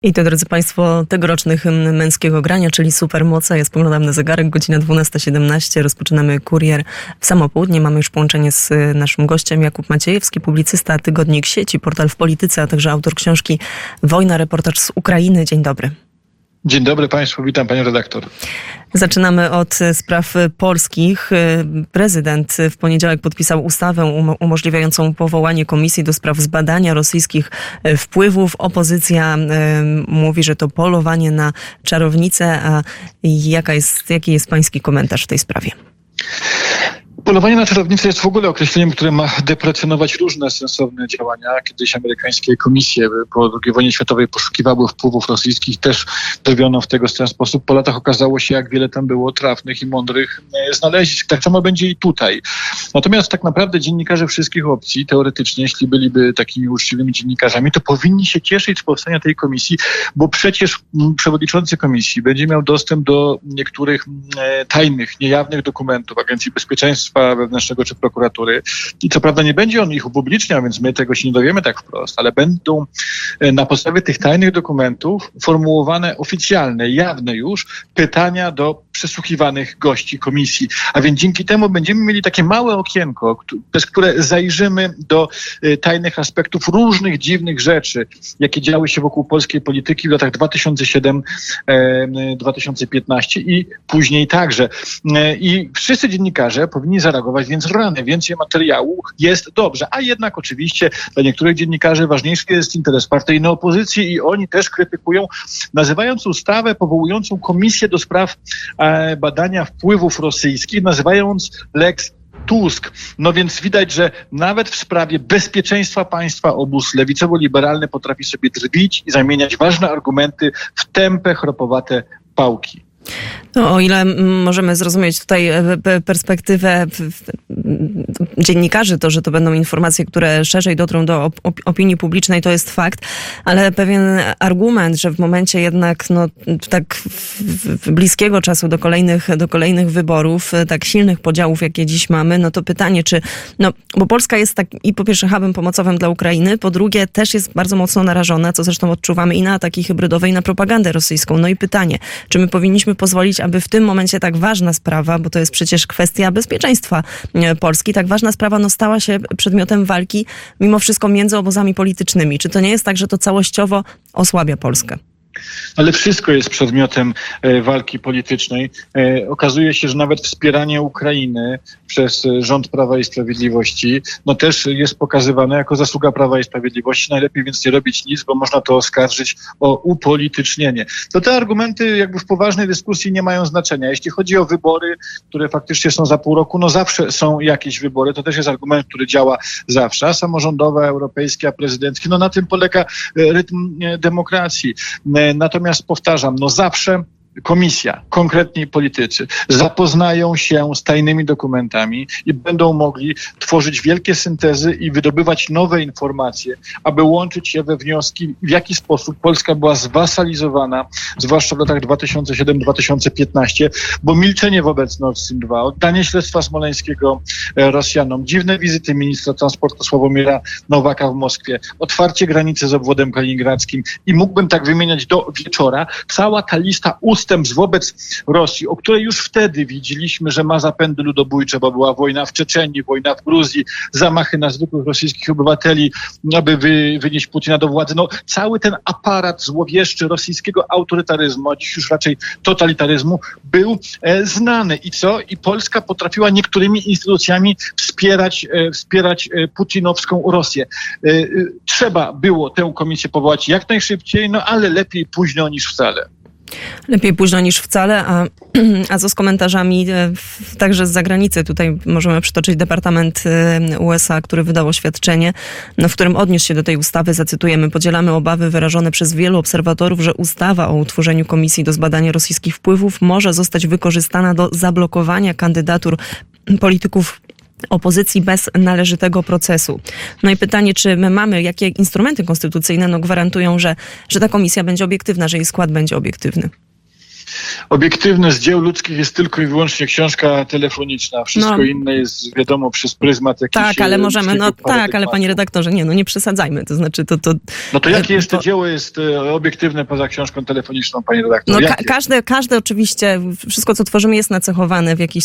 I to, drodzy Państwo, tegoroczny hymn męskiego grania, czyli Supermoce. Ja spoglądam na zegarek, godzina 12:17. Rozpoczynamy Kurier w samo południe. Mamy już połączenie z naszym gościem. Jakub Maciejewski, publicysta, tygodnik Sieci, portal w polityce, a także autor książki Wojna, reportaż z Ukrainy. Dzień dobry. Dzień dobry Państwu, witam Panią redaktor. Zaczynamy od spraw polskich. Prezydent w poniedziałek podpisał ustawę umożliwiającą powołanie komisji do spraw zbadania rosyjskich wpływów. Opozycja mówi, że to polowanie na czarownicę. A jaki jest Pański komentarz w tej sprawie? Polowanie na czarownicę jest w ogóle określeniem, które ma deprecjonować różne sensowne działania. Kiedyś amerykańskie komisje po II wojnie światowej poszukiwały wpływów rosyjskich, też zrobiono w ten sposób. Po latach okazało się, jak wiele tam było trafnych i mądrych znalezisk. Tak samo będzie i tutaj. Natomiast tak naprawdę dziennikarze wszystkich opcji, teoretycznie, jeśli byliby takimi uczciwymi dziennikarzami, to powinni się cieszyć z powstania tej komisji, bo przecież przewodniczący komisji będzie miał dostęp do niektórych tajnych, niejawnych dokumentów Agencji Bezpieczeństwa Wewnętrznego czy prokuratury. I co prawda nie będzie on ich upubliczniał, więc my tego się nie dowiemy tak wprost, ale będą na podstawie tych tajnych dokumentów formułowane oficjalne, jawne już pytania do przesłuchiwanych gości komisji. A więc dzięki temu będziemy mieli takie małe okienko, przez które zajrzymy do tajnych aspektów różnych dziwnych rzeczy, jakie działy się wokół polskiej polityki w latach 2007-2015 i później także. I wszyscy dziennikarze powinni zareagować, więc rany, więcej materiału jest dobrze. A jednak oczywiście dla niektórych dziennikarzy ważniejszy jest interes partyjnej opozycji i oni też krytykują, nazywając ustawę powołującą komisję do spraw badania wpływów rosyjskich, nazywając Lex Tusk. No więc widać, że nawet w sprawie bezpieczeństwa państwa obóz lewicowo-liberalny potrafi sobie drwić i zamieniać ważne argumenty w tępe, chropowate pałki. No, o ile możemy zrozumieć tutaj perspektywę dziennikarzy, to, że to będą informacje, które szerzej dotrą do opinii publicznej, to jest fakt, ale pewien argument, że w momencie jednak tak bliskiego czasu do kolejnych wyborów, tak silnych podziałów, jakie dziś mamy, no to pytanie, czy, bo Polska jest tak i po pierwsze hubem pomocowym dla Ukrainy, po drugie też jest bardzo mocno narażona, co zresztą odczuwamy i na ataki hybrydowe, i na propagandę rosyjską. No i pytanie, czy my powinniśmy pozwolić, aby w tym momencie tak ważna sprawa, bo to jest przecież kwestia bezpieczeństwa Polski, tak ważna sprawa stała się przedmiotem walki mimo wszystko między obozami politycznymi. Czy to nie jest tak, że to całościowo osłabia Polskę? Ale wszystko jest przedmiotem walki politycznej. Okazuje się, że nawet wspieranie Ukrainy przez rząd Prawa i Sprawiedliwości też jest pokazywane jako zasługa Prawa i Sprawiedliwości. Najlepiej więc nie robić nic, bo można to oskarżyć o upolitycznienie. To te argumenty jakby w poważnej dyskusji nie mają znaczenia. Jeśli chodzi o wybory, które faktycznie są za pół roku, zawsze są jakieś wybory. To też jest argument, który działa zawsze. A samorządowe, europejskie, a prezydenckie, na tym polega rytm demokracji. Natomiast powtarzam, zawsze komisja, konkretni politycy zapoznają się z tajnymi dokumentami i będą mogli tworzyć wielkie syntezy i wydobywać nowe informacje, aby łączyć je we wnioski, w jaki sposób Polska była zwasalizowana, zwłaszcza w latach 2007-2015, bo milczenie wobec Nord Stream 2, oddanie śledztwa smoleńskiego Rosjanom, dziwne wizyty ministra transportu Sławomira Nowaka w Moskwie, otwarcie granicy z obwodem kaliningradzkim i mógłbym tak wymieniać do wieczora. Cała ta lista ustępstw wobec Rosji, o której już wtedy widzieliśmy, że ma zapędy ludobójcze, bo była wojna w Czeczenii, wojna w Gruzji, zamachy na zwykłych rosyjskich obywateli, aby wynieść Putina do władzy. Cały ten aparat złowieszczy rosyjskiego autorytaryzmu, a dziś już raczej totalitaryzmu, był znany. I co? I Polska potrafiła niektórymi instytucjami wspierać putinowską Rosję. Trzeba było tę komisję powołać jak najszybciej, ale lepiej późno niż wcale. Lepiej późno niż wcale, a co z komentarzami także z zagranicy? Tutaj możemy przytoczyć Departament USA, który wydał oświadczenie, w którym odniósł się do tej ustawy. Zacytujemy: podzielamy obawy wyrażone przez wielu obserwatorów, że ustawa o utworzeniu komisji do zbadania rosyjskich wpływów może zostać wykorzystana do zablokowania kandydatur polityków opozycji bez należytego procesu. I pytanie, czy my mamy, jakie instrumenty konstytucyjne gwarantują, że ta komisja będzie obiektywna, że jej skład będzie obiektywny? Obiektywne z dzieł ludzkich jest tylko i wyłącznie książka telefoniczna. Wszystko inne jest, wiadomo, przez pryzmat jakiś... Tak, ale możemy, ale panie redaktorze, nie przesadzajmy. To znaczy to... No to jakie jeszcze dzieło jest obiektywne poza książką telefoniczną, panie redaktor? Każde oczywiście, wszystko co tworzymy jest nacechowane w jakiś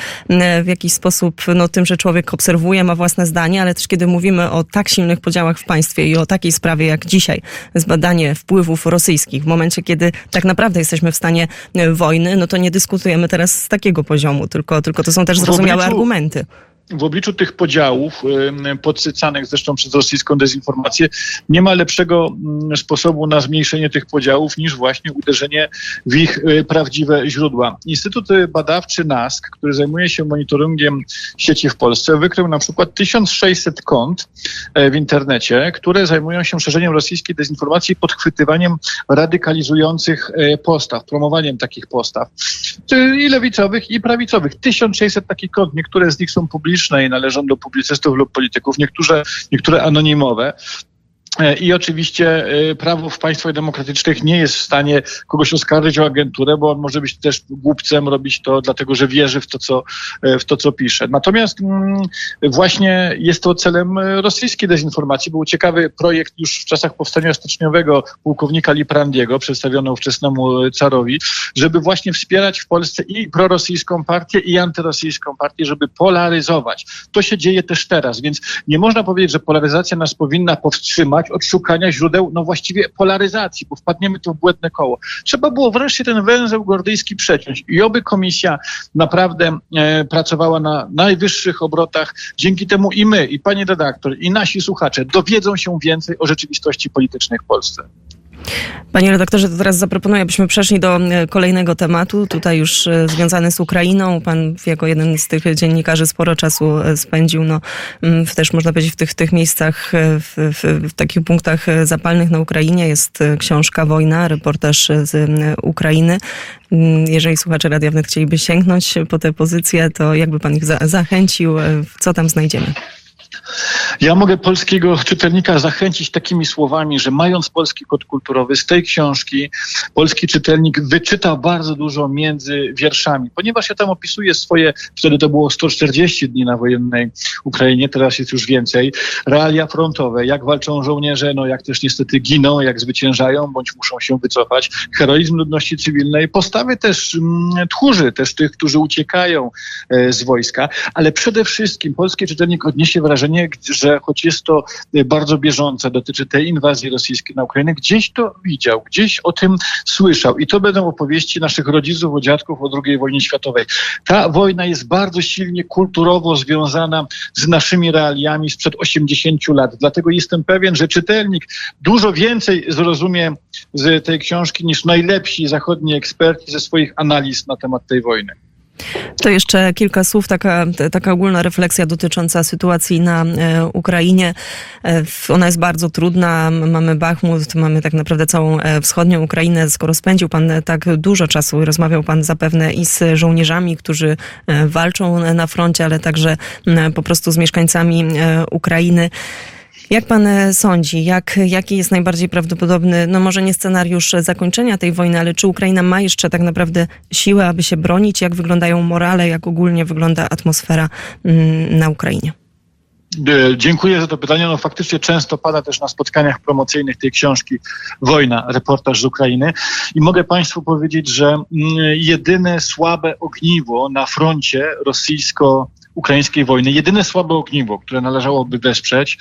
sposób tym, że człowiek obserwuje, ma własne zdanie, ale też kiedy mówimy o tak silnych podziałach w państwie i o takiej sprawie jak dzisiaj, zbadanie wpływów rosyjskich, w momencie kiedy tak naprawdę jesteśmy w stanie wojny, no to nie dyskutujemy teraz z takiego poziomu, tylko to są też zrozumiałe argumenty. W obliczu tych podziałów, podsycanych zresztą przez rosyjską dezinformację, nie ma lepszego sposobu na zmniejszenie tych podziałów niż właśnie uderzenie w ich prawdziwe źródła. Instytut Badawczy NASK, który zajmuje się monitoringiem sieci w Polsce, wykrył na przykład 1600 kont w internecie, które zajmują się szerzeniem rosyjskiej dezinformacji i podchwytywaniem radykalizujących postaw, promowaniem takich postaw. I lewicowych, i prawicowych. 1600 takich kont. Niektóre z nich są publiczne i należą do publicystów lub polityków, niektóre anonimowe. I oczywiście prawo w państwach demokratycznych nie jest w stanie kogoś oskarżyć o agenturę, bo on może być też głupcem, robić to dlatego, że wierzy w to, co pisze. Natomiast właśnie jest to celem rosyjskiej dezinformacji. Był ciekawy projekt już w czasach powstania styczniowego pułkownika Liprandiego, przedstawiono ówczesnemu carowi, żeby właśnie wspierać w Polsce i prorosyjską partię, i antyrosyjską partię, żeby polaryzować. To się dzieje też teraz, więc nie można powiedzieć, że polaryzacja nas powinna powstrzymać od szukania źródeł, właściwie polaryzacji, bo wpadniemy tu w błędne koło. Trzeba było wreszcie ten węzeł gordyjski przeciąć i oby komisja naprawdę pracowała na najwyższych obrotach. Dzięki temu i my, i pani redaktor, i nasi słuchacze dowiedzą się więcej o rzeczywistości politycznej w Polsce. Panie redaktorze, to teraz zaproponuję, abyśmy przeszli do kolejnego tematu, tutaj już związany z Ukrainą. Pan jako jeden z tych dziennikarzy sporo czasu spędził, też można powiedzieć w tych miejscach, w takich punktach zapalnych na Ukrainie. Jest książka Wojna, reportaż z Ukrainy. Jeżeli słuchacze Radia Wnet chcieliby sięgnąć po tę pozycję, to jakby pan ich zachęcił, co tam znajdziemy? Ja mogę polskiego czytelnika zachęcić takimi słowami, że mając polski kod kulturowy, z tej książki polski czytelnik wyczyta bardzo dużo między wierszami, ponieważ ja tam opisuję swoje, wtedy to było 140 dni na wojennej Ukrainie, teraz jest już więcej, realia frontowe, jak walczą żołnierze, jak też niestety giną, jak zwyciężają, bądź muszą się wycofać, heroizm ludności cywilnej, postawy też tchórzy, też tych, którzy uciekają z wojska, ale przede wszystkim polski czytelnik odniesie wrażenie, że choć jest to bardzo bieżące, dotyczy tej inwazji rosyjskiej na Ukrainę, gdzieś to widział, gdzieś o tym słyszał. I to będą opowieści naszych rodziców, o dziadków o II wojnie światowej. Ta wojna jest bardzo silnie kulturowo związana z naszymi realiami sprzed 80 lat. Dlatego jestem pewien, że czytelnik dużo więcej zrozumie z tej książki niż najlepsi zachodni eksperci ze swoich analiz na temat tej wojny. To jeszcze kilka słów, taka ogólna refleksja dotycząca sytuacji na Ukrainie. Ona jest bardzo trudna. Mamy Bachmut, mamy tak naprawdę całą wschodnią Ukrainę. Skoro spędził pan tak dużo czasu i rozmawiał pan zapewne i z żołnierzami, którzy walczą na froncie, ale także po prostu z mieszkańcami Ukrainy. Jak pan sądzi, jaki jest najbardziej prawdopodobny, może nie scenariusz zakończenia tej wojny, ale czy Ukraina ma jeszcze tak naprawdę siłę, aby się bronić? Jak wyglądają morale, jak ogólnie wygląda atmosfera na Ukrainie? Dziękuję za to pytanie. Faktycznie często pada też na spotkaniach promocyjnych tej książki Wojna, reportaż z Ukrainy. I mogę państwu powiedzieć, że jedyne słabe ogniwo na froncie rosyjsko-ukraińskiej wojny, jedyne słabe ogniwo, które należałoby wesprzeć,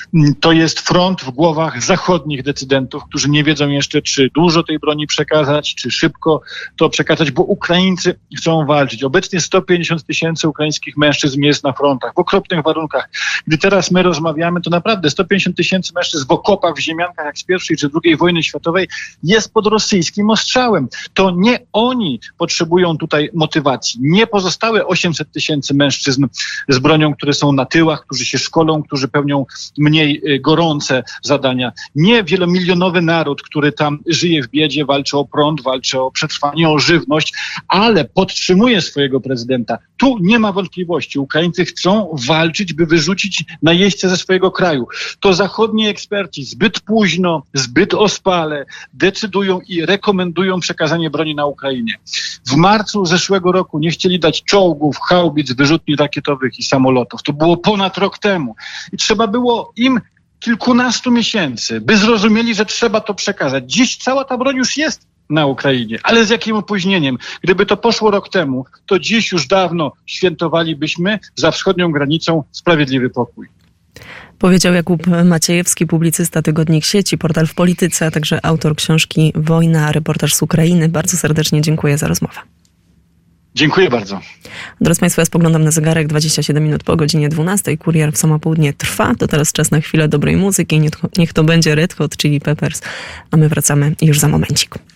to jest front w głowach zachodnich decydentów, którzy nie wiedzą jeszcze, czy dużo tej broni przekazać, czy szybko to przekazać, bo Ukraińcy chcą walczyć. Obecnie 150 000 ukraińskich mężczyzn jest na frontach, w okropnych warunkach. Gdy teraz my rozmawiamy, to naprawdę 150 000 mężczyzn w okopach, w ziemiankach, jak z I czy II wojny światowej, jest pod rosyjskim ostrzałem. To nie oni potrzebują tutaj motywacji. Nie pozostałe 800 000 mężczyzn z bronią, które są na tyłach, którzy się szkolą, którzy pełnią mniej gorące zadania. Nie wielomilionowy naród, który tam żyje w biedzie, walczy o prąd, walczy o przetrwanie, o żywność, ale podtrzymuje swojego prezydenta. Tu nie ma wątpliwości. Ukraińcy chcą walczyć, by wyrzucić najeźdźcę ze swojego kraju. To zachodni eksperci zbyt późno, zbyt ospale decydują i rekomendują przekazanie broni na Ukrainie. W marcu zeszłego roku nie chcieli dać czołgów, haubic, wyrzutni rakietowych i samolotów. To było ponad rok temu. I trzeba było im kilkunastu miesięcy, by zrozumieli, że trzeba to przekazać. Dziś cała ta broń już jest na Ukrainie, ale z jakim opóźnieniem? Gdyby to poszło rok temu, to dziś już dawno świętowalibyśmy za wschodnią granicą sprawiedliwy pokój. Powiedział Jakub Maciejewski, publicysta, tygodnik Sieci, portal w Polityce, a także autor książki Wojna, reportaż z Ukrainy. Bardzo serdecznie dziękuję za rozmowę. Dziękuję bardzo. Drodzy Państwo, ja spoglądam na zegarek, 27 minut po godzinie 12. Kurier w samo południe trwa. To teraz czas na chwilę dobrej muzyki. Niech to będzie Red Hot Chili Peppers, a my wracamy już za momencik.